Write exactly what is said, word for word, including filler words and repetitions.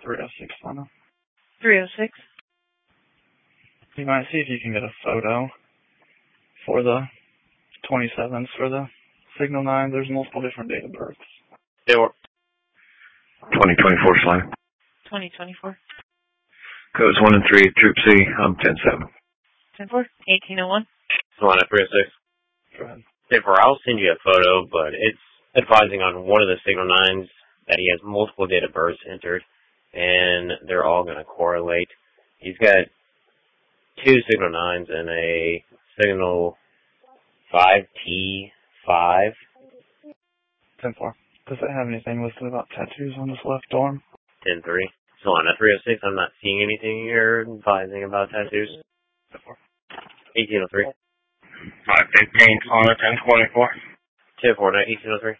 three oh six, Lana. three oh six. You might see if you can get a photo for the twenty-seventh for the Signal nine. There's multiple different date of births. They were twenty twenty-four slide. twenty twenty-four. Codes one and three, Troop C, I'm ten seven. ten four. eighteen oh one. One at three oh six. Go ahead. ten four, I'll send you a photo, but it's advising on one of the Signal nines that he has multiple date of births entered, and they're all going to correlate. He's got two Signal nines and a Signal five T five. ten four. Does it have anything listed about tattoos on this left dorm? ten three. So on at three oh six, I'm not seeing anything here advising about tattoos. ten four. eighteen oh three. five fifteen, on at ten twenty-four. ten four, eighteen oh three.